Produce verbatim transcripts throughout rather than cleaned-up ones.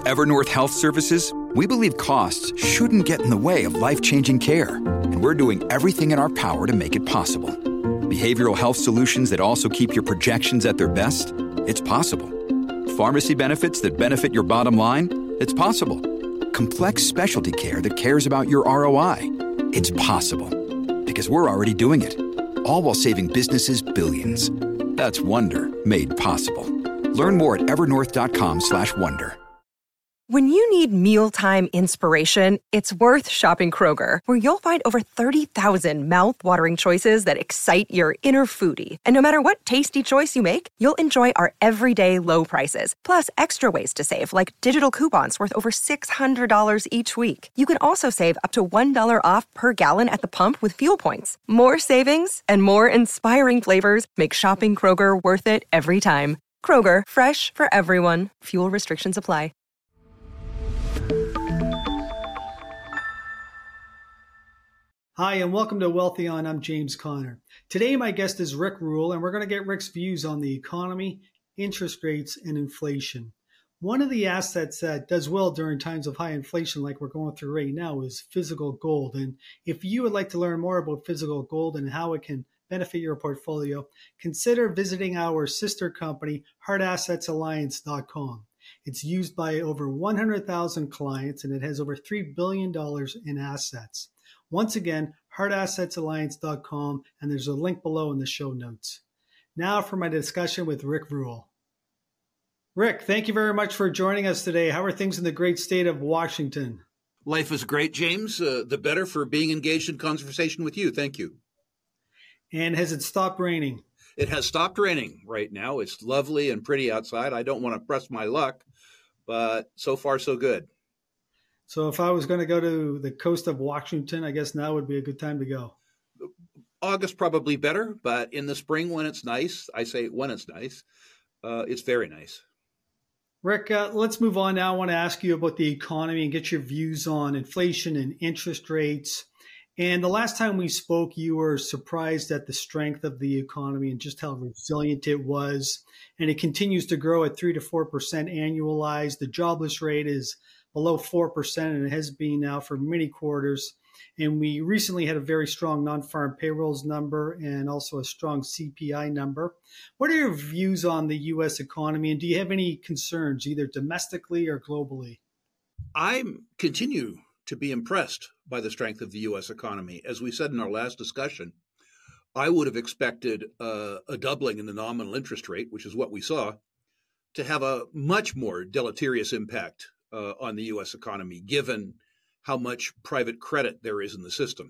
At Evernorth Health Services, we believe costs shouldn't get in the way of life-changing care, and we're doing everything in our power to make it possible. Behavioral health solutions that also keep your projections at their best? It's possible. Pharmacy benefits that benefit your bottom line? It's possible. Complex specialty care that cares about your R O I? It's possible. Because we're already doing it. All while saving businesses billions. That's Wonder made possible. Learn more at evernorth.com slash wonder. When you need mealtime inspiration, it's worth shopping Kroger, where you'll find over thirty thousand mouth-watering choices that excite your inner foodie. And no matter what tasty choice you make, you'll enjoy our everyday low prices, plus extra ways to save, like digital coupons worth over six hundred dollars each week. You can also save up to one dollar off per gallon at the pump with fuel points. More savings and more inspiring flavors make shopping Kroger worth it every time. Kroger, fresh for everyone. Fuel restrictions apply. Hi, and welcome to Wealthy On. I'm James Conner. Today, my guest is Rick Rule, and we're going to get Rick's views on the economy, interest rates, and inflation. One of the assets that does well during times of high inflation like we're going through right now is physical gold. And if you would like to learn more about physical gold and how it can benefit your portfolio, consider visiting our sister company, hard assets alliance dot com. It's used by over one hundred thousand clients, and it has over three billion dollars in assets. Once again, hard assets alliance dot com, and there's a link below in the show notes. Now for my discussion with Rick Rule. Rick, thank you very much for joining us today. How are things in the great state of Washington? Life is great, James. Uh, the better for being engaged in conversation with you. Thank you. And has it stopped raining? It has stopped raining right now. It's lovely and pretty outside. I don't want to press my luck, but so far so good. So if I was going to go to the coast of Washington, I guess now would be a good time to go. August probably better, but in the spring when it's nice, I say when it's nice, uh, it's very nice. Rick, uh, let's move on now. I want to ask you about the economy and get your views on inflation and interest rates. And the last time we spoke, you were surprised at the strength of the economy and just how resilient it was. And it continues to grow at three to four percent annualized. The jobless rate is below four percent, and it has been now for many quarters. And we recently had a very strong non-farm payrolls number and also a strong C P I number. What are your views on the U S economy, and do you have any concerns, either domestically or globally? I continue to be impressed by the strength of the U S economy. As we said in our last discussion, I would have expected uh, a doubling in the nominal interest rate, which is what we saw, to have a much more deleterious impact uh, on the U S economy, given how much private credit there is in the system.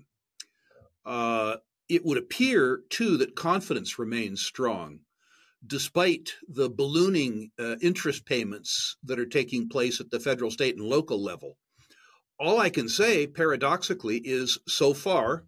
Uh, it would appear, too, that confidence remains strong, despite the ballooning uh, interest payments that are taking place at the federal, state, and local level. All I can say, paradoxically, is so far,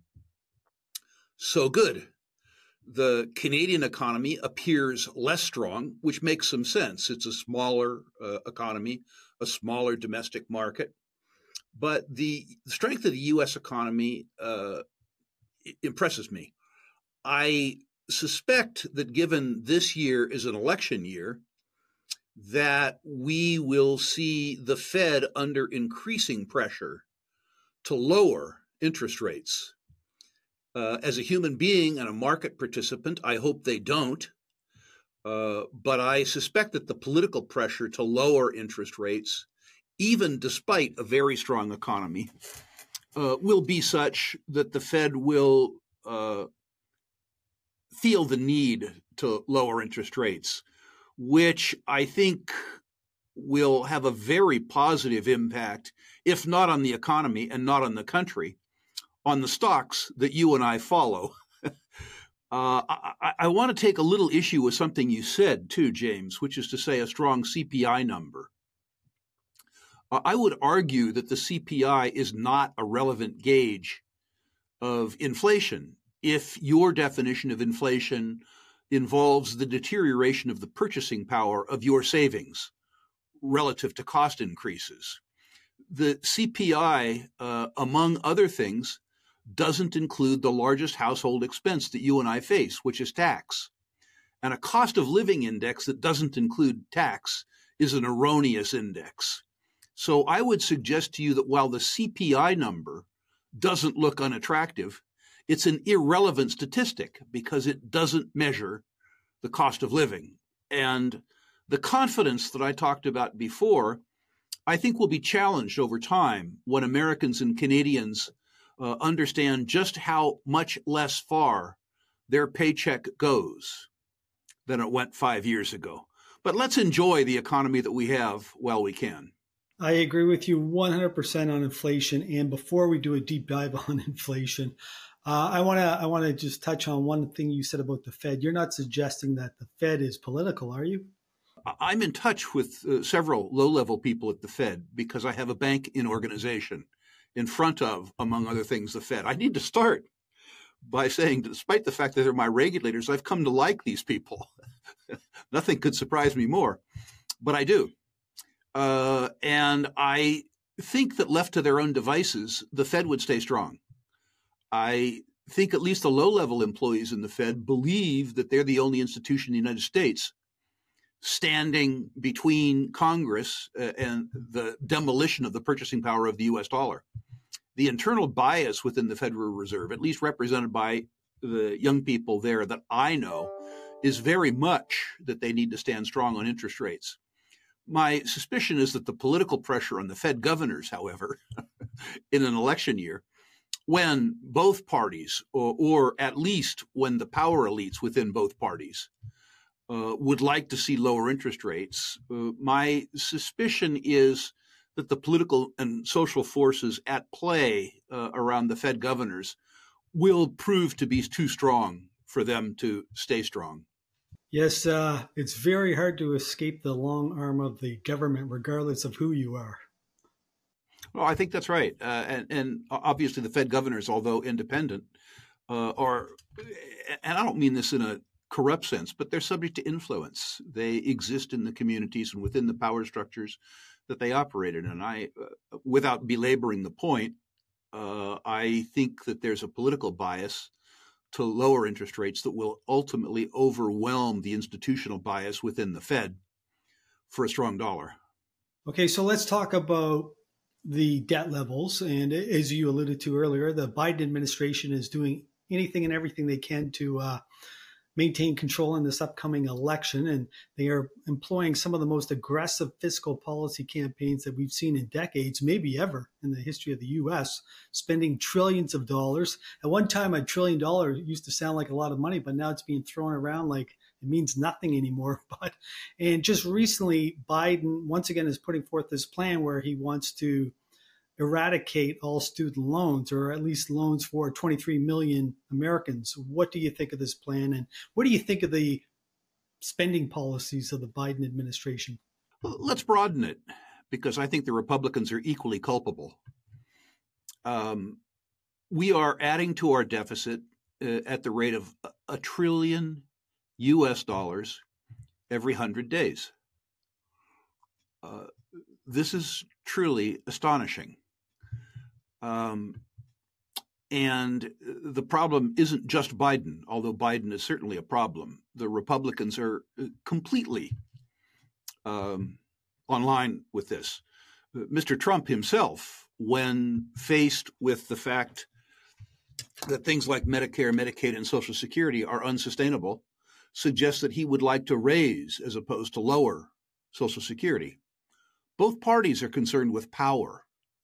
so good. The Canadian economy appears less strong, which makes some sense. It's a smaller uh, economy, a smaller domestic market. But the strength of the U S economy uh, impresses me. I suspect that given this year is an election year, that we will see the Fed under increasing pressure to lower interest rates. Uh, as a human being and a market participant, I hope they don't. Uh, but I suspect that the political pressure to lower interest rates, even despite a very strong economy, uh, will be such that the Fed will uh, feel the need to lower interest rates, which I think will have a very positive impact, if not on the economy and not on the country, on the stocks that you and I follow. uh, I, I want to take a little issue with something you said, too, James, which is to say a strong C P I number. Uh, I would argue that the C P I is not a relevant gauge of inflation if your definition of inflation involves the deterioration of the purchasing power of your savings relative to cost increases. The C P I, uh, among other things, doesn't include the largest household expense that you and I face, which is tax. And a cost of living index that doesn't include tax is an erroneous index. So I would suggest to you that while the C P I number doesn't look unattractive, it's an irrelevant statistic because it doesn't measure the cost of living. And the confidence that I talked about before, I think will be challenged over time when Americans and Canadians uh, understand just how much less far their paycheck goes than it went five years ago. But let's enjoy the economy that we have while we can. I agree with you one hundred percent on inflation. And before we do a deep dive on inflation, uh, I want to I want to just touch on one thing you said about the Fed. You're not suggesting that the Fed is political, are you? I'm in touch with uh, several low-level people at the Fed because I have a bank in organization in front of, among other things, the Fed. I need to start by saying, despite the fact that they're my regulators, I've come to like these people. Nothing could surprise me more, but I do. Uh, and I think that left to their own devices, the Fed would stay strong. I think at least the low-level employees in the Fed believe that they're the only institution in the United States standing between Congress uh, and the demolition of the purchasing power of the U S dollar. The internal bias within the Federal Reserve, at least represented by the young people there that I know, is very much that they need to stand strong on interest rates. My suspicion is that the political pressure on the Fed governors, however, in an election year, when both parties, or, or at least when the power elites within both parties, uh, would like to see lower interest rates, uh, my suspicion is that the political and social forces at play uh, around the Fed governors will prove to be too strong for them to stay strong. Yes, uh, it's very hard to escape the long arm of the government, regardless of who you are. Well, I think that's right. Uh, and, and obviously the Fed governors, although independent, uh, are, and I don't mean this in a corrupt sense, but they're subject to influence. They exist in the communities and within the power structures that they operate in. And I, uh, without belaboring the point, uh, I think that there's a political bias to lower interest rates that will ultimately overwhelm the institutional bias within the Fed for a strong dollar. Okay, so let's talk about the debt levels. And as you alluded to earlier, the Biden administration is doing anything and everything they can to uh, maintain control in this upcoming election. And they are employing some of the most aggressive fiscal policy campaigns that we've seen in decades, maybe ever in the history of the U S, spending trillions of dollars. At one time, a trillion dollars used to sound like a lot of money, but now it's being thrown around like it means nothing anymore. But and just recently, Biden once again is putting forth this plan where he wants to eradicate all student loans, or at least loans for twenty-three million Americans. What do you think of this plan? And what do you think of the spending policies of the Biden administration? Let's broaden it, because I think the Republicans are equally culpable. Um, we are adding to our deficit uh, at the rate of a trillion U S dollars every hundred days. Uh, this is truly astonishing. Um, and the problem isn't just Biden, although Biden is certainly a problem. The Republicans are completely um, online with this. Mister Trump himself, when faced with the fact that things like Medicare, Medicaid, and Social Security are unsustainable, suggests that he would like to raise as opposed to lower Social Security. Both parties are concerned with power.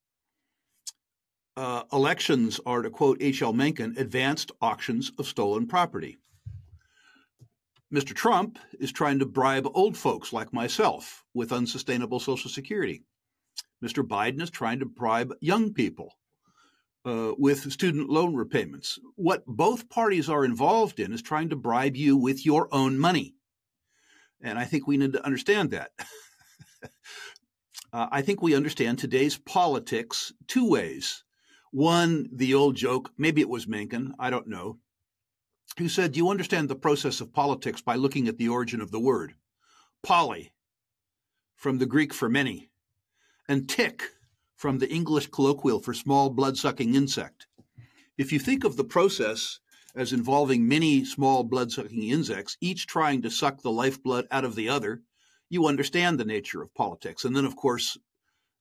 Uh, elections are, to quote H L Mencken, advanced auctions of stolen property. Mister Trump is trying to bribe old folks like myself with unsustainable Social Security. Mister Biden is trying to bribe young people uh, with student loan repayments. What both parties are involved in is trying to bribe you with your own money. And I think we need to understand that. uh, I think we understand today's politics two ways. One, the old joke, maybe it was Mencken, I don't know, who said, you understand the process of politics by looking at the origin of the word. Poly, from the Greek for many, and tick, from the English colloquial for small blood-sucking insect. If you think of the process as involving many small blood-sucking insects, each trying to suck the lifeblood out of the other, you understand the nature of politics. And then, of course,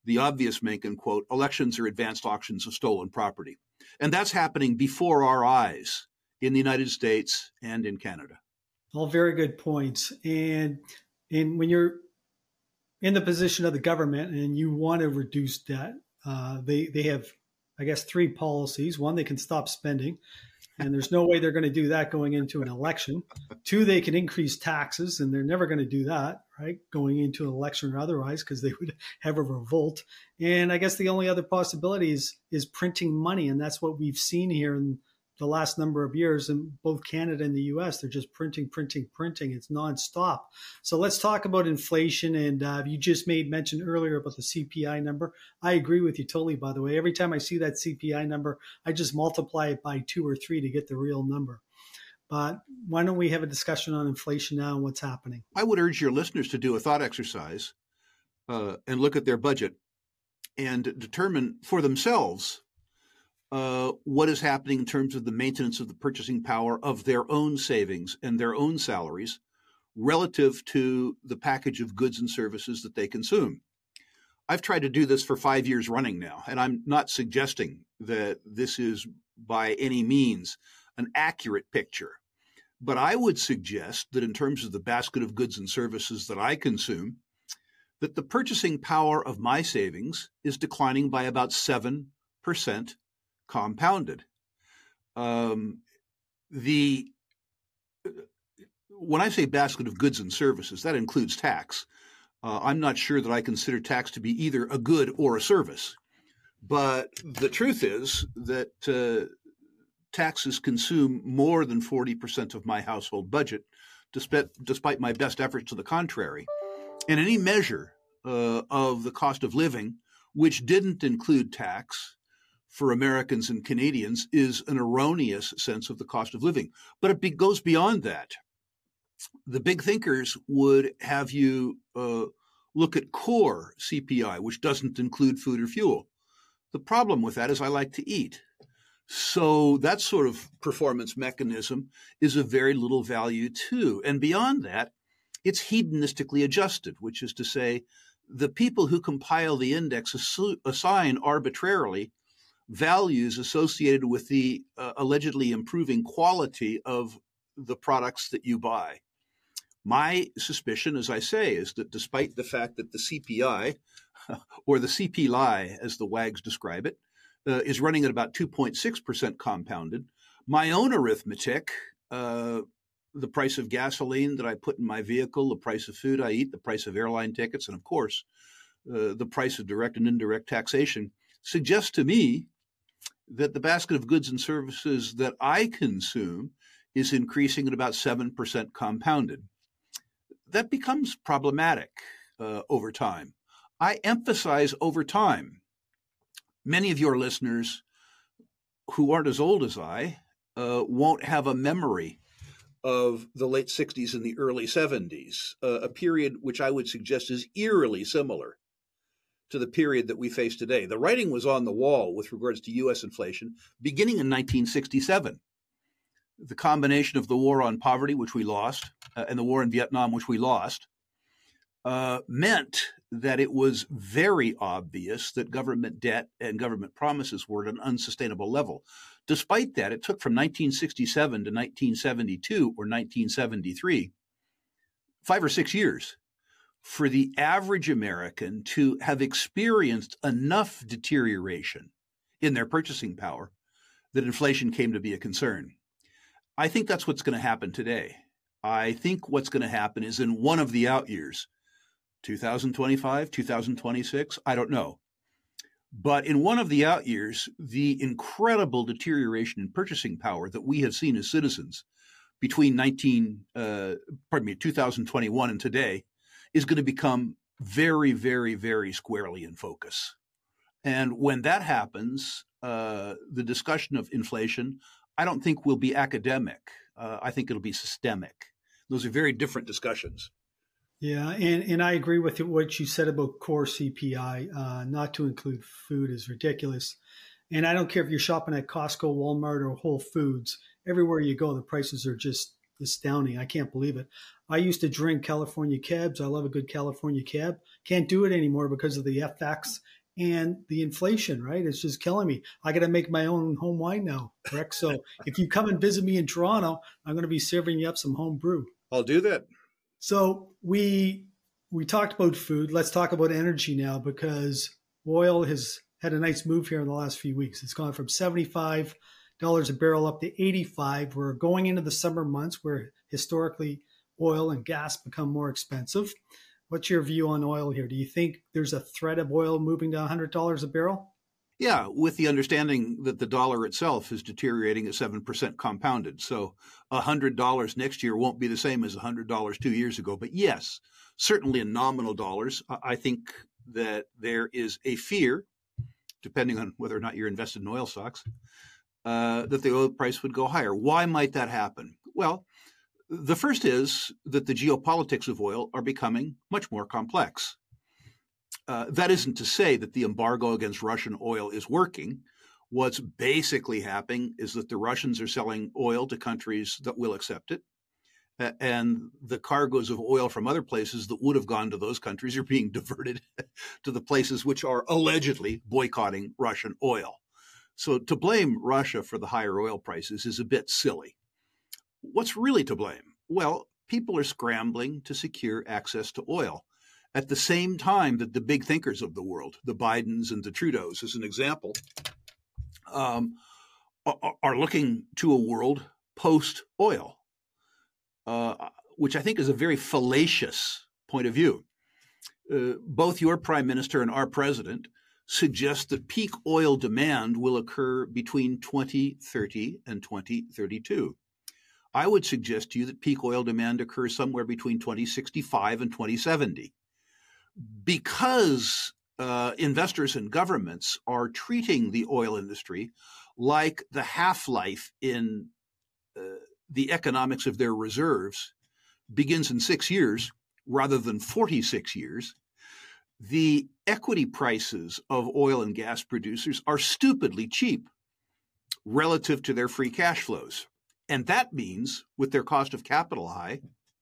the obvious Mencken quote, elections are advanced auctions of stolen property. And that's happening before our eyes in the United States and in Canada. All very good points. And, and when you're in the position of the government and you want to reduce debt, uh, they, they have, I guess, three policies. One, they can stop spending. And there's no way they're going to do that going into an election. Two, they can increase taxes, and they're never going to do that, right, going into an election or otherwise, because they would have a revolt. And I guess the only other possibility is, is printing money, and that's what we've seen here in the last number of years in both Canada and the U S. They're just printing, printing, printing. It's nonstop. So let's talk about inflation. And uh, you just made mention earlier about the C P I number. I agree with you totally, by the way. Every time I see that C P I number, I just multiply it by two or three to get the real number. But why don't we have a discussion on inflation now and what's happening? I would urge your listeners to do a thought exercise uh, and look at their budget and determine for themselves Uh, what is happening in terms of the maintenance of the purchasing power of their own savings and their own salaries relative to the package of goods and services that they consume. I've tried to do this for five years running now, and I'm not suggesting that this is by any means an accurate picture. But I would suggest that in terms of the basket of goods and services that I consume, that the purchasing power of my savings is declining by about seven percent compounded. Um, the when I say basket of goods and services, that includes tax. Uh, I'm not sure that I consider tax to be either a good or a service. But the truth is that uh, taxes consume more than forty percent of my household budget, despite, despite my best efforts to the contrary. And any measure uh, of the cost of living, which didn't include tax, for Americans and Canadians is an erroneous sense of the cost of living. But it be, goes beyond that. The big thinkers would have you uh, look at core C P I, which doesn't include food or fuel. The problem with that is I like to eat. So that sort of performance mechanism is of very little value too. And beyond that, it's hedonistically adjusted, which is to say the people who compile the index ass- assign arbitrarily values associated with the uh, allegedly improving quality of the products that you buy. My suspicion, as I say, is that despite the fact that the C P I, or the C P L I, as the wags describe it, uh, is running at about two point six percent compounded, my own arithmetic, uh, the price of gasoline that I put in my vehicle, the price of food I eat, the price of airline tickets, and of course, uh, the price of direct and indirect taxation, suggests to me that the basket of goods and services that I consume is increasing at about seven percent compounded. That becomes problematic uh, over time. I emphasize over time. Many of your listeners who aren't as old as I uh, won't have a memory of the late sixties and the early seventies, uh, a period which I would suggest is eerily similar to the period that we face today. The writing was on the wall with regards to U S inflation beginning in nineteen sixty-seven. The combination of the war on poverty, which we lost, uh, and the war in Vietnam, which we lost, uh, meant that it was very obvious that government debt and government promises were at an unsustainable level. Despite that, it took from nineteen sixty-seven to nineteen seventy-two or nineteen seventy-three, five or six years, for the average American to have experienced enough deterioration in their purchasing power that inflation came to be a concern. I think that's what's going to happen today. I think what's going to happen is in one of the out years, two thousand twenty-five, two thousand twenty-six, I don't know. But in one of the out years, the incredible deterioration in purchasing power that we have seen as citizens between nineteen, uh, pardon me, two thousand twenty-one and today is going to become very, very, very squarely in focus. And when that happens, uh, the discussion of inflation, I don't think will be academic. Uh, I think it'll be systemic. Those are very different discussions. Yeah, and, and I agree with what you said about core C P I. Uh, not to include food is ridiculous. And I don't care if you're shopping at Costco, Walmart, or Whole Foods. Everywhere you go, the prices are just astounding. I can't believe it. I used to drink California cabs. I love a good California cab. Can't do it anymore because of the F X and the inflation, right? It's just killing me. I got to make my own home wine now, correct? So if you come and visit me in Toronto, I'm going to be serving you up some home brew. I'll do that. So we we talked about food. Let's talk about energy now, because oil has had a nice move here in the last few weeks. It's gone from seventy-five dollars a barrel up to eighty-five. We're going into the summer months where historically oil and gas become more expensive. What's your view on oil here? Do you think there's a threat of oil moving to one hundred dollars a barrel? Yeah, with the understanding that the dollar itself is deteriorating at seven percent compounded. So one hundred dollars next year won't be the same as one hundred dollars two years ago. But yes, certainly in nominal dollars, I think that there is a fear, depending on whether or not you're invested in oil stocks, uh, that the oil price would go higher. Why might that happen? Well, the first is that the geopolitics of oil are becoming much more complex. Uh, that isn't to say that the embargo against Russian oil is working. What's basically happening is that the Russians are selling oil to countries that will accept it, uh, and the cargoes of oil from other places that would have gone to those countries are being diverted to the places which are allegedly boycotting Russian oil. So to blame Russia for the higher oil prices is a bit silly. What's really to blame? Well, people are scrambling to secure access to oil at the same time that the big thinkers of the world, the Bidens and the Trudeaus, as an example, um, are, are looking to a world post-oil, uh, which I think is a very fallacious point of view. Uh, both your prime minister and our president suggest that peak oil demand will occur between twenty thirty and twenty thirty-two. I would suggest to you that peak oil demand occurs somewhere between twenty sixty-five and twenty seventy. Because uh, investors and governments are treating the oil industry like the half-life in uh, the economics of their reserves begins in six years rather than forty-six years, the equity prices of oil and gas producers are stupidly cheap relative to their free cash flows. And that means, with their cost of capital high,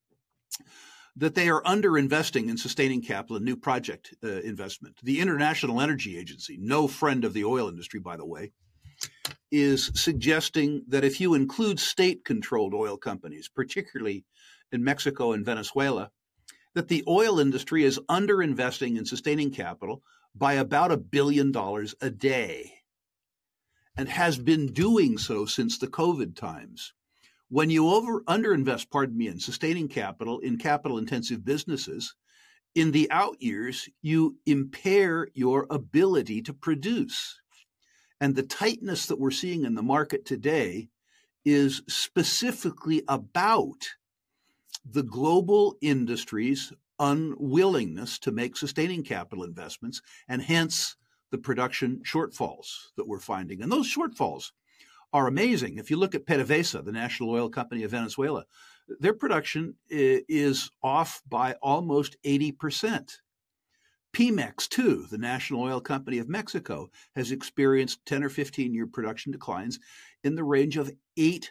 that they are underinvesting in sustaining capital and new project uh, investment. The International Energy Agency, no friend of the oil industry, by the way, is suggesting that if you include state-controlled oil companies, particularly in Mexico and Venezuela, that the oil industry is underinvesting in sustaining capital by about a billion dollars a day, and has been doing so since the COVID times. When you over underinvest, pardon me, in sustaining capital in capital-intensive businesses, in the out years, you impair your ability to produce. And the tightness that we're seeing in the market today is specifically about the global industry's unwillingness to make sustaining capital investments, and hence the production shortfalls that we're finding. And those shortfalls are amazing. If you look at PDVSA, the national oil company of Venezuela, their production is off by almost eighty percent. Pemex, too, the national oil company of Mexico, has experienced ten or fifteen year production declines in the range of eighty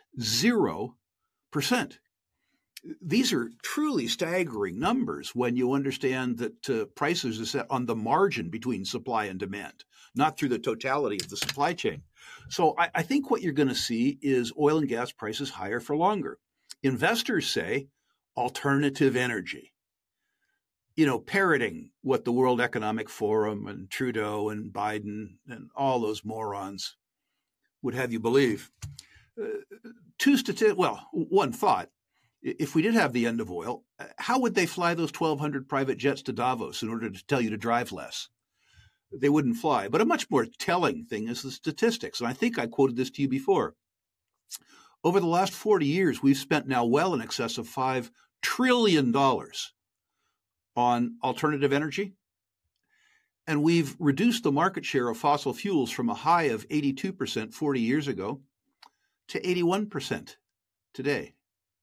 percent. These are truly staggering numbers when you understand that uh, prices are set on the margin between supply and demand, not through the totality of the supply chain. So I, I think what you're going to see is oil and gas prices higher for longer. Investors say alternative energy, you know, parroting what the World Economic Forum and Trudeau and Biden and all those morons would have you believe. Uh, two stati- well, one thought. If we did have the end of oil, how would they fly those twelve hundred private jets to Davos in order to tell you to drive less? They wouldn't fly. But a much more telling thing is the statistics. And I think I quoted this to you before. Over the last forty years, we've spent now well in excess of five trillion dollars on alternative energy. And we've reduced the market share of fossil fuels from a high of eighty-two percent forty years ago to eighty-one percent today.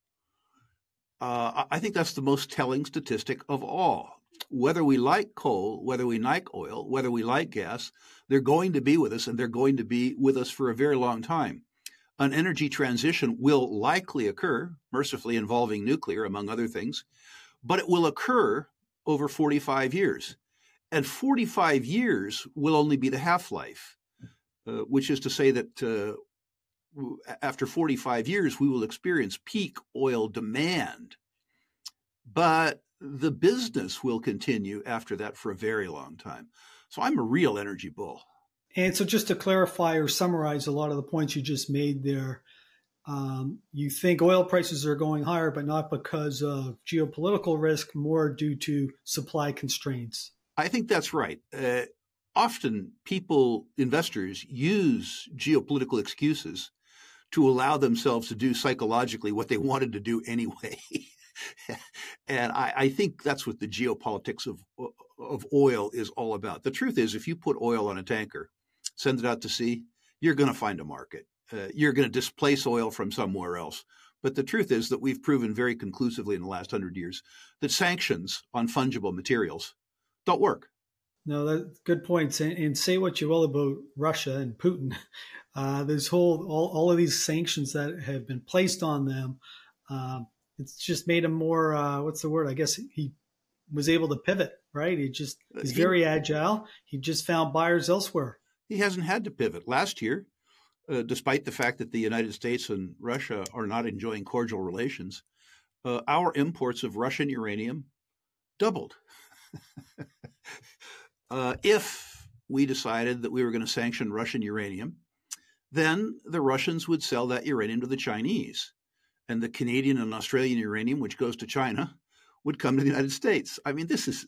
Uh, I think that's the most telling statistic of all. Whether we like coal, whether we like oil, whether we like gas, they're going to be with us, and they're going to be with us for a very long time. an energy transition will likely occur, mercifully involving nuclear, among other things, but it will occur over forty-five years. And forty-five years will only be the half-life, uh, which is to say that uh, after forty-five years, we will experience peak oil demand. But the business will continue after that for a very long time. So I'm a real energy bull. And so just to clarify or summarize a lot of the points you just made there, um, you think oil prices are going higher, but not because of geopolitical risk, more due to supply constraints. I think that's right. Uh, often people, investors, use geopolitical excuses to allow themselves to do psychologically what they wanted to do anyway. And I, I think that's what the geopolitics of, of oil is all about. The truth is, if you put oil on a tanker, send it out to sea, you're going to find a market. Uh, you're going to displace oil from somewhere else. But the truth is that we've proven very conclusively in the last hundred years that sanctions on fungible materials don't work. No, that's good points. And, and say what you will about Russia and Putin. Uh, this whole, all, all of these sanctions that have been placed on them, um, it's just made him more, uh, what's the word? I guess he was able to pivot, right? He just, he's very agile. He just found buyers elsewhere. He hasn't had to pivot. Last year, uh, despite the fact that the United States and Russia are not enjoying cordial relations, uh, our imports of Russian uranium doubled. uh, if we decided that we were going to sanction Russian uranium, then the Russians would sell that uranium to the Chinese. And the Canadian and Australian uranium, which goes to China, would come to the United States. I mean, this is,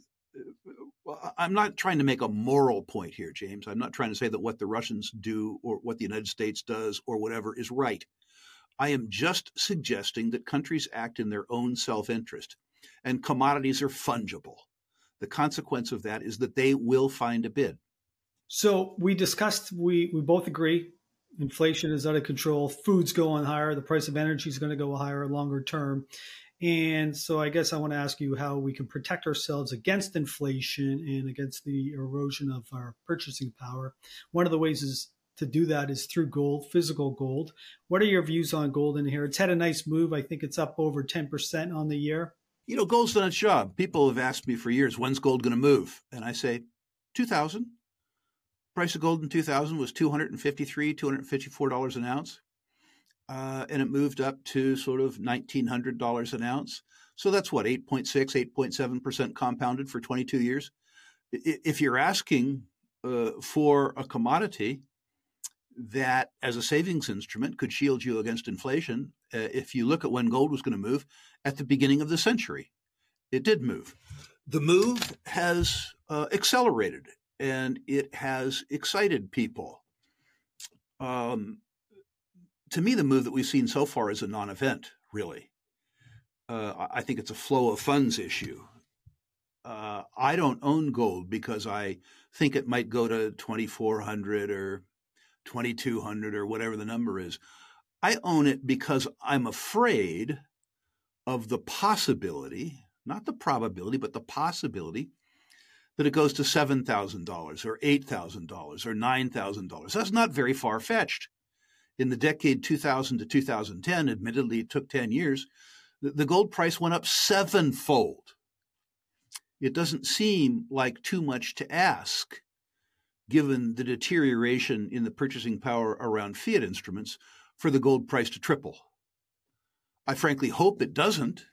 I'm not trying to make a moral point here, James. I'm not trying to say that what the Russians do or what the United States does or whatever is right. I am just suggesting that countries act in their own self-interest, and commodities are fungible. The consequence of that is that they will find a bid. So we discussed, we, we both agree, inflation is out of control. Food's going higher. The price of energy is going to go higher longer term. And so I guess I want to ask you how we can protect ourselves against inflation and against the erosion of our purchasing power. One of the ways is to do that is through gold, physical gold. What are your views on gold in here? It's had a nice move. I think it's up over ten percent on the year. You know, gold's done its job. People have asked me for years, when's gold going to move? And I say, two thousand. Price of gold in two thousand was two hundred fifty-three dollars, two hundred fifty-four dollars an ounce. Uh, and it moved up to sort of nineteen hundred dollars an ounce. So that's what, eight point six, eight point seven percent compounded for twenty-two years. If you're asking uh, for a commodity that as a savings instrument could shield you against inflation, uh, if you look at when gold was going to move at the beginning of the century, it did move. The move has uh, accelerated and it has excited people. Um, To me, the move that we've seen so far is a non-event, really. Uh, I think it's a flow of funds issue. Uh, I don't own gold because I think it might go to twenty-four hundred or twenty-two hundred or whatever the number is. I own it because I'm afraid of the possibility, not the probability, but the possibility that it goes to seven thousand dollars or eight thousand dollars or nine thousand dollars. That's not very far-fetched. In the decade two thousand to two thousand ten, admittedly, it took ten years, the, the gold price went up sevenfold. It doesn't seem like too much to ask, given the deterioration in the purchasing power around fiat instruments, for the gold price to triple. I frankly hope it doesn't,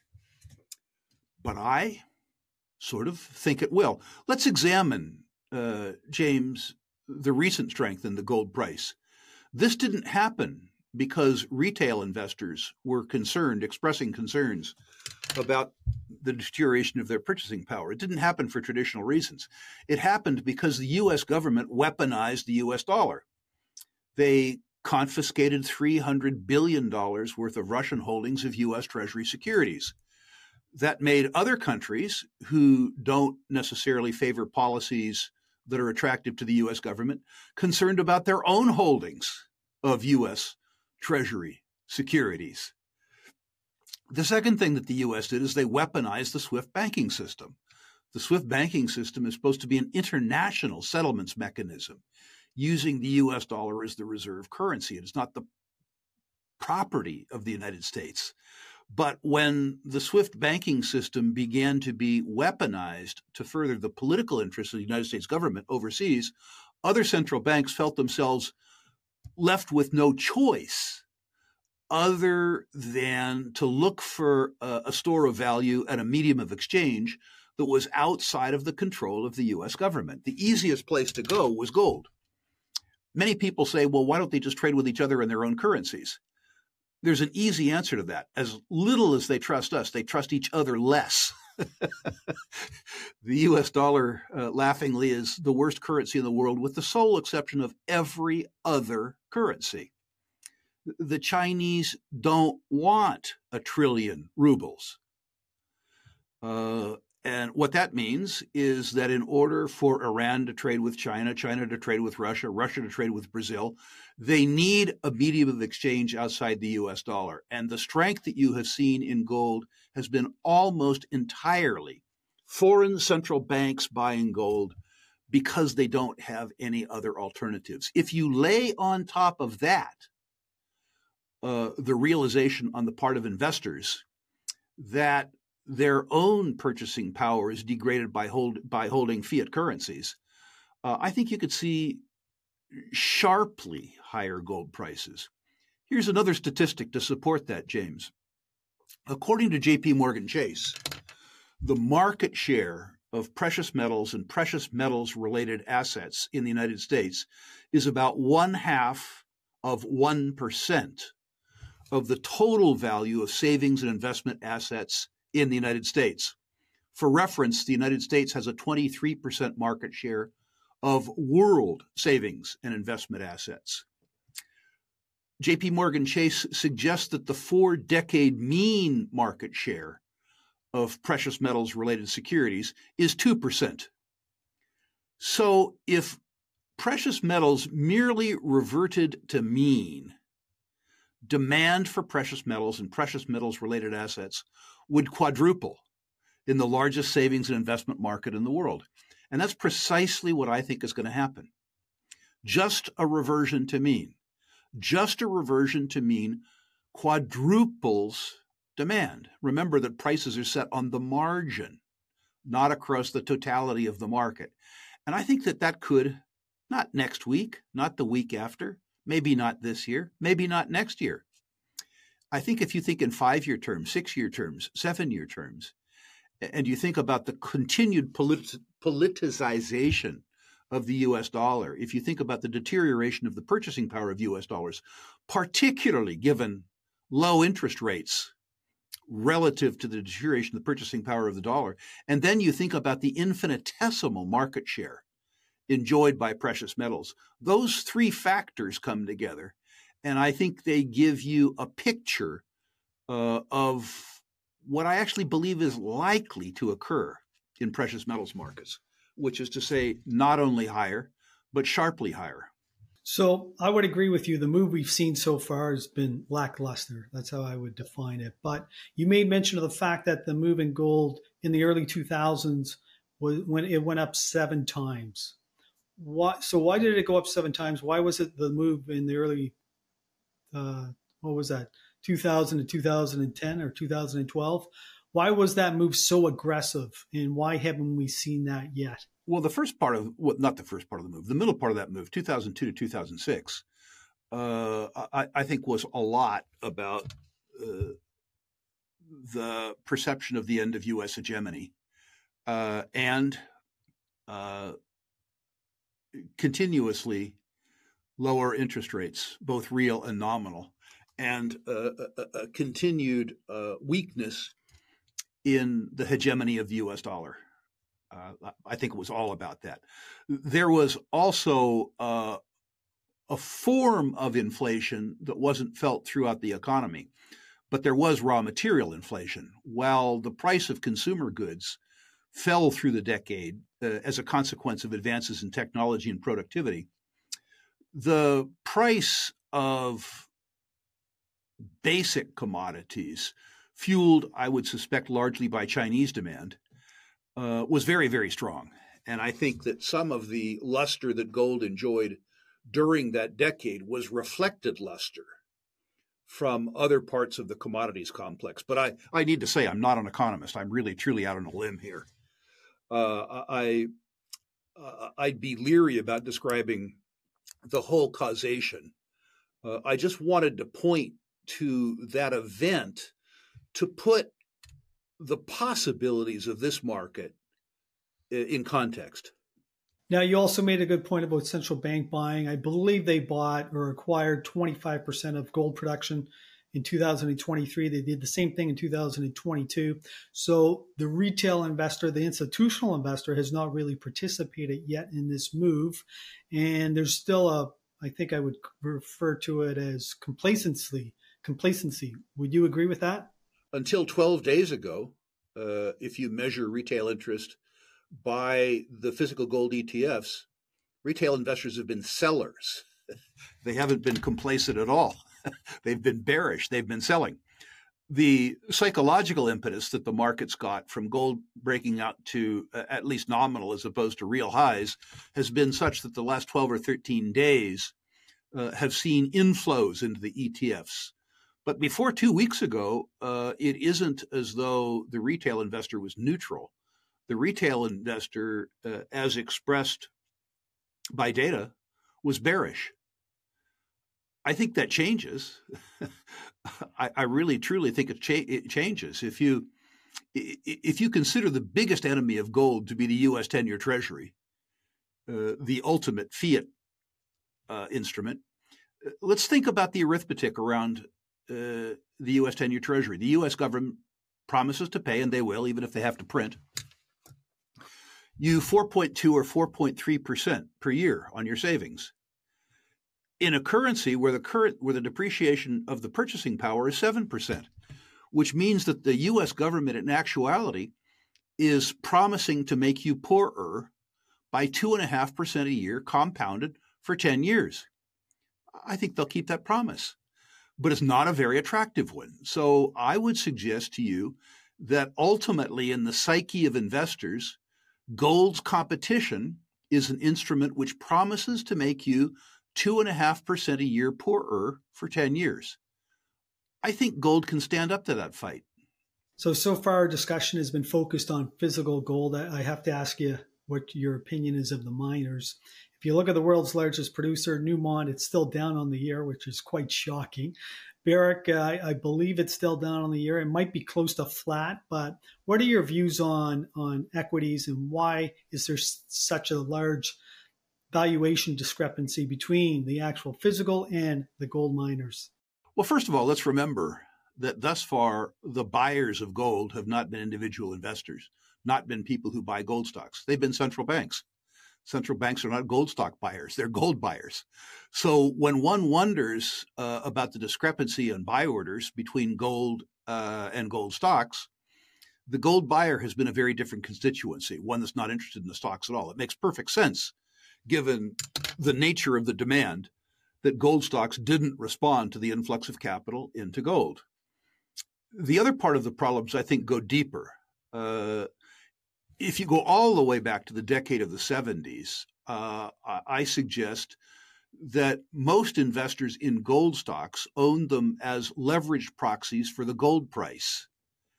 but I sort of think it will. Let's examine, uh, James, the recent strength in the gold price. This didn't happen because retail investors were concerned, expressing concerns about the deterioration of their purchasing power. It didn't happen for traditional reasons. It happened because the U S government weaponized the U S dollar. They confiscated three hundred billion dollars worth of Russian holdings of U S Treasury securities. That made other countries who don't necessarily favor policies that are attractive to the U S government concerned about their own holdings of U S Treasury securities. The second thing that the U S did is they weaponized the SWIFT banking system. The SWIFT banking system is supposed to be an international settlements mechanism using the U S dollar as the reserve currency. It is not the property of the United States. But when the SWIFT banking system began to be weaponized to further the political interests of the United States government overseas, other central banks felt themselves left with no choice other than to look for a, a store of value and a medium of exchange that was outside of the control of the U S government. The easiest place to go was gold. Many people say, well, why don't they just trade with each other in their own currencies? There's an easy answer to that. As little as they trust us, they trust each other less. The U S dollar, uh, laughingly, is the worst currency in the world, with the sole exception of every other currency. The Chinese don't want a trillion rubles. Uh, and what that means is that in order for Iran to trade with China, China to trade with Russia, Russia to trade with Brazil, they need a medium of exchange outside the U S dollar. And the strength that you have seen in gold has been almost entirely foreign central banks buying gold because they don't have any other alternatives. If you lay on top of that uh, the realization on the part of investors that their own purchasing power is degraded by hold by holding fiat currencies, uh, I think you could see sharply higher gold prices. Here's another statistic to support that, James. According to J P Morgan Chase, the market share of precious metals and precious metals related assets in the United States is about one half of one percent of the total value of savings and investment assets in the United States. For reference, the United States has a twenty-three percent market share of world savings and investment assets. J P Morgan Chase suggests that the four-decade mean market share of precious metals-related securities is two percent. So if precious metals merely reverted to mean, demand for precious metals and precious metals-related assets would quadruple in the largest savings and investment market in the world. And that's precisely what I think is going to happen. Just a reversion to mean, just a reversion to mean quadruples demand. Remember that prices are set on the margin, not across the totality of the market. And I think that that could, not next week, not the week after, maybe not this year, maybe not next year. I think if you think in five-year terms, six-year terms, seven-year terms, and you think about the continued polit- politicization of the U S dollar, if you think about the deterioration of the purchasing power of U S dollars, particularly given low interest rates relative to the deterioration of the purchasing power of the dollar, and then you think about the infinitesimal market share enjoyed by precious metals, those three factors come together, and I think they give you a picture uh, of what I actually believe is likely to occur in precious metals markets, which is to say not only higher, but sharply higher. So I would agree with you. The move we've seen so far has been lackluster. That's how I would define it. But you made mention of the fact that the move in gold in the early two thousands was when it went up seven times. Why, so why did it go up seven times? Why was it the move in the early, uh, what was that, two thousand to two thousand ten or two thousand twelve? Why was that move so aggressive, and why haven't we seen that yet? Well, the first part of, well, not the first part of the move, the middle part of that move, two thousand two to two thousand six, uh, I, I think was a lot about uh, the perception of the end of U S hegemony uh, and uh, continuously lower interest rates, both real and nominal, and uh, a, a continued uh, weakness in the hegemony of the U S dollar. Uh, I think it was all about that. There was also uh, a form of inflation that wasn't felt throughout the economy, but there was raw material inflation. While the price of consumer goods fell through the decade uh, as a consequence of advances in technology and productivity, the price of basic commodities, fueled, I would suspect, largely by Chinese demand, uh, was very, very strong. And I think that some of the luster that gold enjoyed during that decade was reflected luster from other parts of the commodities complex. But I, I need to say I'm not an economist. I'm really, truly out on a limb here. Uh, I, uh, I'd be leery about describing the whole causation. Uh, I just wanted to point to that event to put the possibilities of this market in context. Now, you also made a good point about central bank buying. I believe they bought or acquired twenty-five percent of gold production in two thousand twenty-three. They did the same thing in two thousand twenty-two. So the retail investor, the institutional investor, has not really participated yet in this move. And there's still a, I think I would refer to it as complacency. Complacency. Would you agree with that? Until twelve days ago, uh, if you measure retail interest by the physical gold E T Fs, retail investors have been sellers. They haven't been complacent at all. They've been bearish. They've been selling. The psychological impetus that the market's got from gold breaking out to uh, at least nominal as opposed to real highs has been such that the last twelve or thirteen days uh, have seen inflows into the E T Fs. But before two weeks ago, uh, it isn't as though the retail investor was neutral. The retail investor, uh, as expressed by data, was bearish. I think that changes. I, I really, truly think it, cha- it changes. If you if you consider the biggest enemy of gold to be the U S ten-year Treasury, uh, the ultimate fiat uh, instrument, let's think about the arithmetic around uh, the U S ten-year Treasury. The U S government promises to pay, and they will, even if they have to print, you four point two or four point three percent per year on your savings in a currency where the current where the depreciation of the purchasing power is seven percent, which means that the U S government in actuality is promising to make you poorer by two point five percent a year compounded for ten years. I think they'll keep that promise, but it's not a very attractive one. So I would suggest to you that ultimately in the psyche of investors, gold's competition is an instrument which promises to make you two point five percent a year poorer for ten years. I think gold can stand up to that fight. So, so far our discussion has been focused on physical gold. I have to ask you what your opinion is of the miners. If you look at the world's largest producer, Newmont, it's still down on the year, which is quite shocking. Barrick, uh, I believe it's still down on the year. It might be close to flat, but what are your views on, on equities, and why is there s- such a large valuation discrepancy between the actual physical and the gold miners? Well, first of all, let's remember that thus far, the buyers of gold have not been individual investors, not been people who buy gold stocks. They've been central banks. Central banks are not gold stock buyers. They're gold buyers. So when one wonders uh, about the discrepancy in buy orders between gold uh, and gold stocks, the gold buyer has been a very different constituency, one that's not interested in the stocks at all. It makes perfect sense, given the nature of the demand, that gold stocks didn't respond to the influx of capital into gold. The other part of the problems, I think, go deeper. Uh, if you go all the way back to the decade of the seventies, uh, I suggest that most investors in gold stocks owned them as leveraged proxies for the gold price.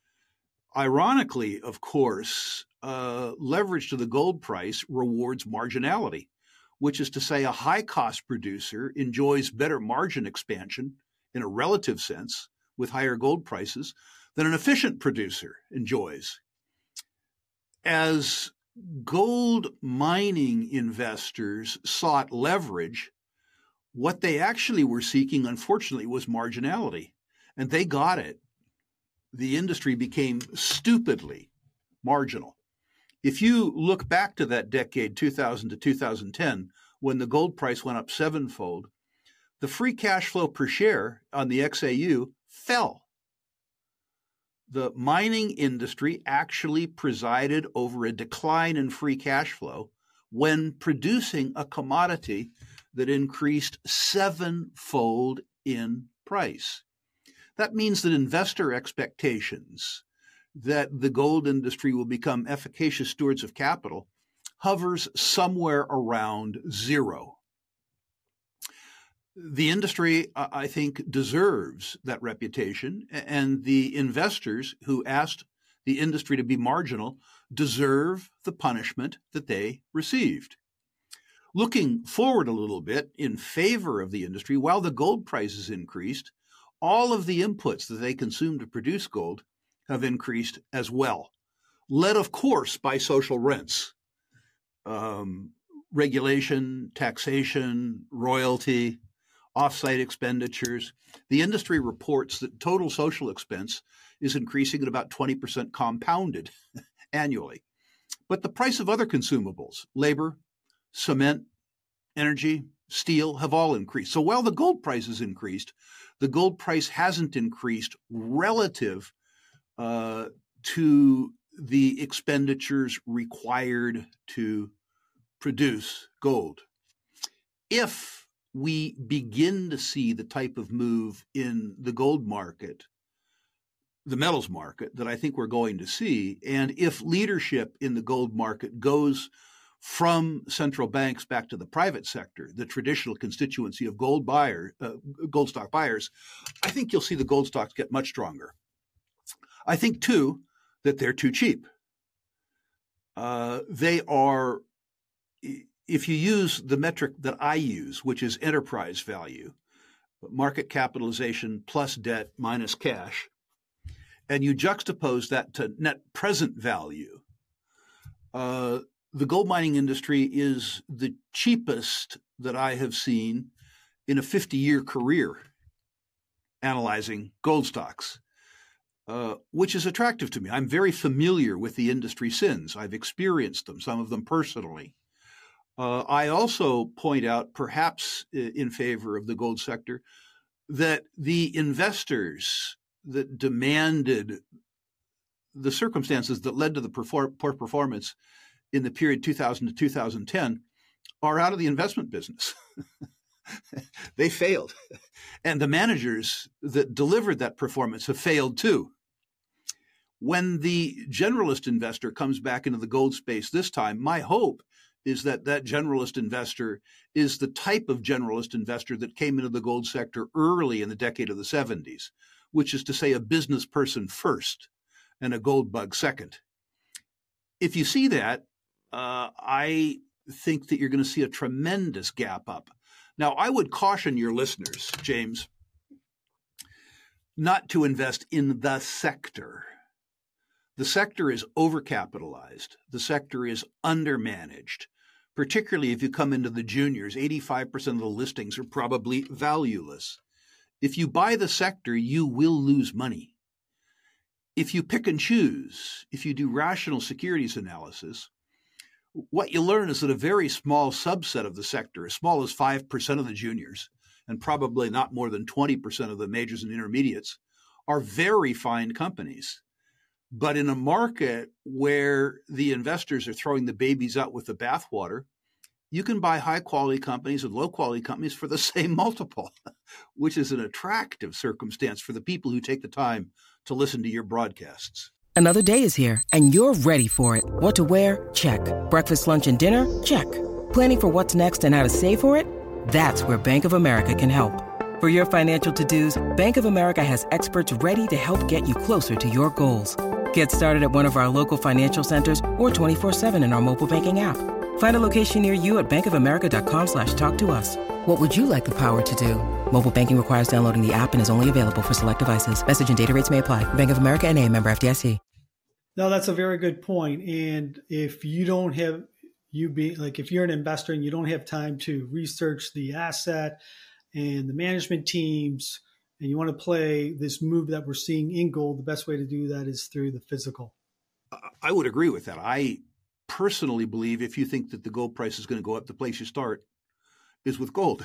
Ironically, of course, uh, leverage to the gold price rewards marginality, which is to say a high-cost producer enjoys better margin expansion in a relative sense with higher gold prices than an efficient producer enjoys. As gold mining investors sought leverage, what they actually were seeking, unfortunately, was marginality, and they got it. The industry became stupidly marginal. If you look back to that decade, two thousand to two thousand ten, when the gold price went up sevenfold, the free cash flow per share on the X A U fell. The mining industry actually presided over a decline in free cash flow when producing a commodity that increased sevenfold in price. That means that investor expectations that the gold industry will become efficacious stewards of capital hovers somewhere around zero. The industry, I think, deserves that reputation, and the investors who asked the industry to be marginal deserve the punishment that they received. Looking forward a little bit in favor of the industry, while the gold prices increased, all of the inputs that they consume to produce gold have increased as well, led, of course, by social rents, um, regulation, taxation, royalty, off-site expenditures. The industry reports that total social expense is increasing at about twenty percent compounded annually. But the price of other consumables, labor, cement, energy, steel, have all increased. So while the gold price has increased, the gold price hasn't increased relative uh, to the expenditures required to produce gold. If we begin to see the type of move in the gold market, the metals market, that I think we're going to see, and if leadership in the gold market goes from central banks back to the private sector, the traditional constituency of gold buyer, uh, gold stock buyers, I think you'll see the gold stocks get much stronger. I think, too, that they're too cheap. Uh, they are, if you use the metric that I use, which is enterprise value, market capitalization plus debt minus cash, and you juxtapose that to net present value, uh, the gold mining industry is the cheapest that I have seen in a fifty-year career analyzing gold stocks, uh, which is attractive to me. I'm very familiar with the industry sins. I've experienced them, some of them personally. Uh, I also point out, perhaps in favor of the gold sector, that the investors that demanded the circumstances that led to the poor performance in the period two thousand to two thousand ten are out of the investment business. They failed. And the managers that delivered that performance have failed too. When the generalist investor comes back into the gold space this time, my hope is that that generalist investor is the type of generalist investor that came into the gold sector early in the decade of the seventies, which is to say a business person first and a gold bug second. If you see that, uh, I think that you're going to see a tremendous gap up. Now, I would caution your listeners, James, not to invest in the sector. The sector is overcapitalized. The sector is undermanaged, particularly if you come into the juniors. eighty-five percent of the listings are probably valueless. If you buy the sector, you will lose money. If you pick and choose, if you do rational securities analysis, what you learn is that a very small subset of the sector, as small as five percent of the juniors, and probably not more than twenty percent of the majors and intermediates, are very fine companies. But in a market where the investors are throwing the babies out with the bathwater, you can buy high-quality companies and low-quality companies for the same multiple, which is an attractive circumstance for the people who take the time to listen to your broadcasts. Another day is here, and you're ready for it. What to wear? Check. Breakfast, lunch, and dinner? Check. Planning for what's next and how to save for it? That's where Bank of America can help. For your financial to-dos, Bank of America has experts ready to help get you closer to your goals. Get started at one of our local financial centers or twenty-four seven in our mobile banking app. Find a location near you at bankofamerica.com slash talk to us. What would you like the power to do? Mobile banking requires downloading the app and is only available for select devices. Message and data rates may apply. Bank of America N A, member F D I C. No, that's a very good point. And if you don't have, you be like, if you're an investor and you don't have time to research the asset and the management teams, and you want to play this move that we're seeing in gold, the best way to do that is through the physical. I would agree with that. I personally believe if you think that the gold price is going to go up, the place you start is with gold.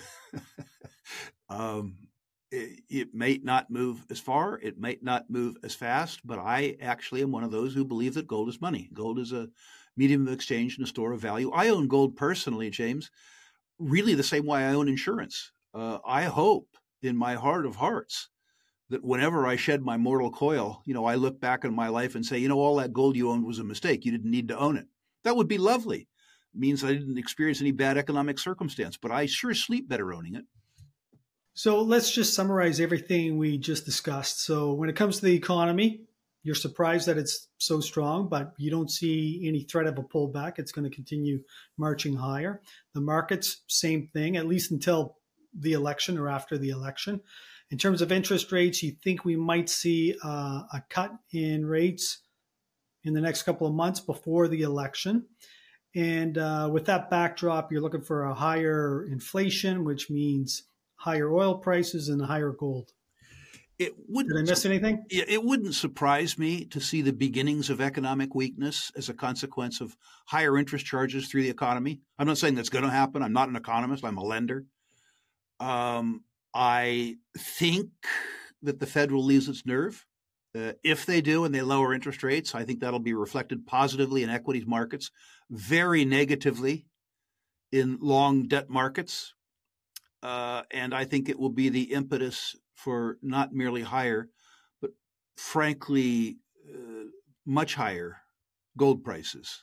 um, it, it may not move as far. It might not move as fast, but I actually am one of those who believe that gold is money. Gold is a medium of exchange and a store of value. I own gold personally, James, really the same way I own insurance. Uh, I hope in my heart of hearts that whenever I shed my mortal coil, you know, I look back on my life and say, you know, all that gold you owned was a mistake. You didn't need to own it. That would be lovely. It means I didn't experience any bad economic circumstance, but I sure sleep better owning it. So let's just summarize everything we just discussed. So when it comes to the economy, you're surprised that it's so strong, but you don't see any threat of a pullback. It's going to continue marching higher. The markets, same thing, at least until the election or after the election. In terms of interest rates, you think we might see uh, a cut in rates in the next couple of months before the election. And uh, with that backdrop, you're looking for a higher inflation, which means higher oil prices and higher gold. It wouldn't, Did I miss anything? It wouldn't surprise me to see the beginnings of economic weakness as a consequence of higher interest charges through the economy. I'm not saying that's going to happen. I'm not an economist. I'm a lender. Um, I think that the Fed will lose its nerve. Uh, if they do and they lower interest rates, I think that'll be reflected positively in equities markets, very negatively in long debt markets. Uh, and I think it will be the impetus for not merely higher, but frankly, uh, much higher gold prices.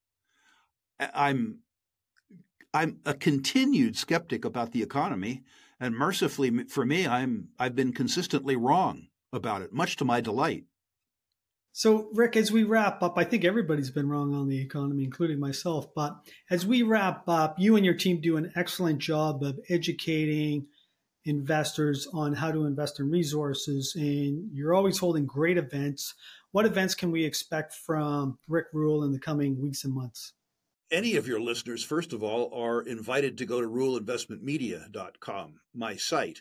I'm I'm a continued skeptic about the economy, and mercifully for me, I'm I've been consistently wrong about it, much to my delight. So, Rick, as we wrap up, I think everybody's been wrong on the economy, including myself. But as we wrap up, you and your team do an excellent job of educating investors on how to invest in resources, and you're always holding great events. What events can we expect from Rick Rule in the coming weeks and months? Any of your listeners, first of all, are invited to go to rule investment media dot com, my site.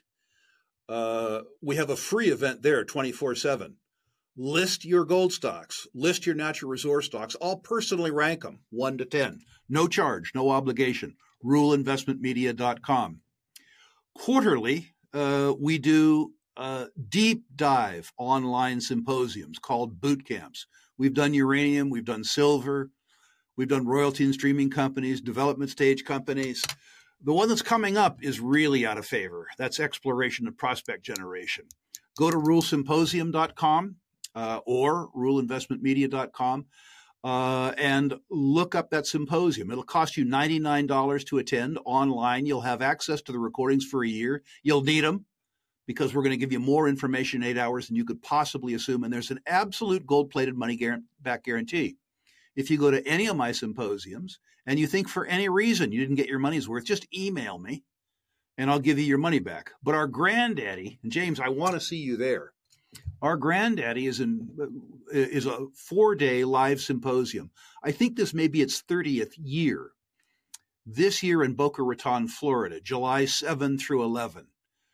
Uh, we have a free event there twenty-four seven. List your gold stocks, list your natural resource stocks. I'll personally rank them one to ten. No charge, no obligation. rule investment media dot com. Quarterly, uh, we do uh, deep dive online symposiums called boot camps. We've done uranium, we've done silver, we've done royalty and streaming companies, development stage companies. The one that's coming up is really out of favor. That's exploration and prospect generation. Go to rule symposium dot com. Uh, or rule investment media dot com, uh, and look up that symposium. It'll cost you ninety-nine dollars to attend online. You'll have access to the recordings for a year. You'll need them because we're going to give you more information in eight hours than you could possibly assume. And there's an absolute gold-plated money back guarantee. If you go to any of my symposiums and you think for any reason you didn't get your money's worth, just email me and I'll give you your money back. But our granddaddy, and James, I want to see you there. Our granddaddy is in is a four-day live symposium. I think this may be its thirtieth year. This year in Boca Raton, Florida, July seventh through eleventh.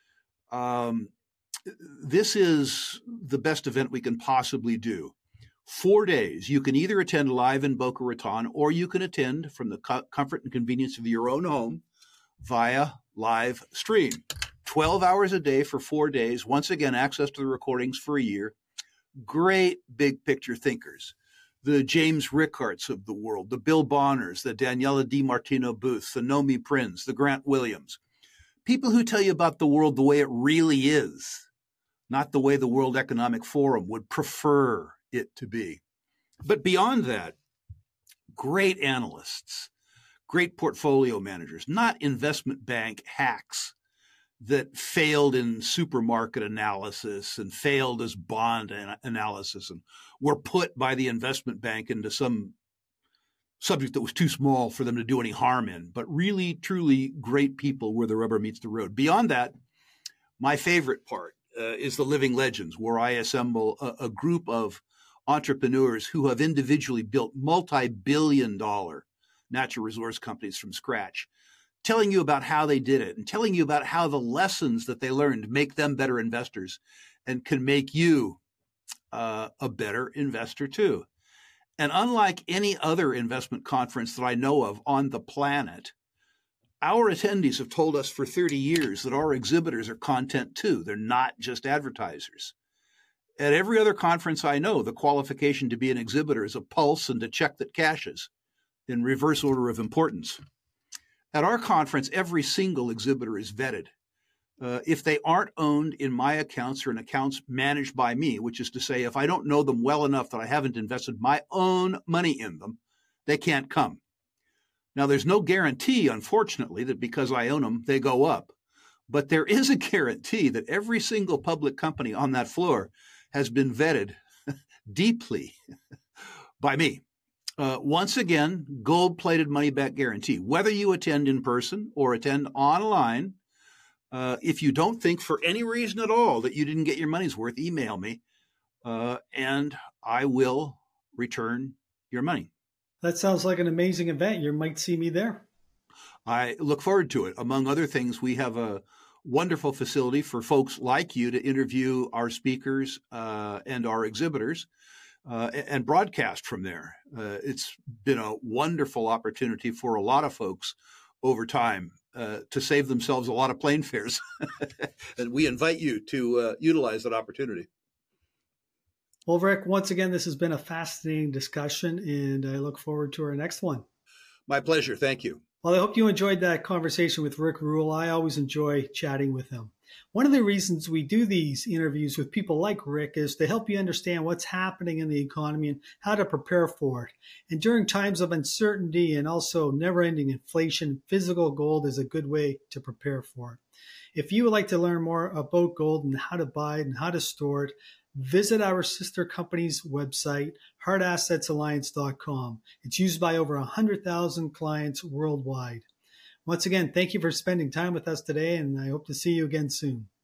Um, this is the best event we can possibly do. Four days. You can either attend live in Boca Raton or you can attend from the co- comfort and convenience of your own home via live stream. twelve hours a day for four days. Once again, access to the recordings for a year. Great big picture thinkers. The James Rickards of the world, the Bill Bonners, the Daniela DiMartino Booth, the Nomi Prinz, the Grant Williams. People who tell you about the world the way it really is, not the way the World Economic Forum would prefer it to be. But beyond that, great analysts, great portfolio managers, not investment bank hacks that failed in supermarket analysis and failed as bond an- analysis and were put by the investment bank into some subject that was too small for them to do any harm in, but really, truly great people where the rubber meets the road. Beyond that, my favorite part uh, is the Living Legends, where I assemble a, a group of entrepreneurs who have individually built multi-billion dollar natural resource companies from scratch, telling you about how they did it and telling you about how the lessons that they learned make them better investors and can make you uh, a better investor too. And unlike any other investment conference that I know of on the planet, our attendees have told us for thirty years that our exhibitors are content too. They're not just advertisers. At every other conference I know, the qualification to be an exhibitor is a pulse and a check that cashes in reverse order of importance. At our conference, every single exhibitor is vetted. Uh, if they aren't owned in my accounts or in accounts managed by me, which is to say, if I don't know them well enough that I haven't invested my own money in them, they can't come. Now, there's no guarantee, unfortunately, that because I own them, they go up. But there is a guarantee that every single public company on that floor has been vetted deeply by me. Uh, once again, gold-plated money-back guarantee. Whether you attend in person or attend online, uh, if you don't think for any reason at all that you didn't get your money's worth, email me, uh, and I will return your money. That sounds like an amazing event. You might see me there. I look forward to it. Among other things, we have a wonderful facility for folks like you to interview our speakers uh, and our exhibitors uh, and broadcast from there. Uh, it's been a wonderful opportunity for a lot of folks over time uh, to save themselves a lot of plane fares. And we invite you to uh, utilize that opportunity. Well, Rick, once again, this has been a fascinating discussion, and I look forward to our next one. My pleasure. Thank you. Well, I hope you enjoyed that conversation with Rick Rule. I always enjoy chatting with him. One of the reasons we do these interviews with people like Rick is to help you understand what's happening in the economy and how to prepare for it. And during times of uncertainty and also never-ending inflation, physical gold is a good way to prepare for it. If you would like to learn more about gold and how to buy it and how to store it, visit our sister company's website, hard assets alliance dot com. It's used by over one hundred thousand clients worldwide. Once again, thank you for spending time with us today, and I hope to see you again soon.